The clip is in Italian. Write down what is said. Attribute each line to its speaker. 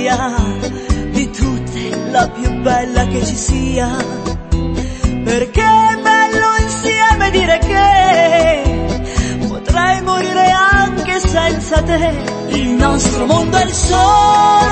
Speaker 1: poesia, di tutte la più bella che ci sia, perché è bello insieme dire che potrei morire anche senza te. Il nostro mondo è il sole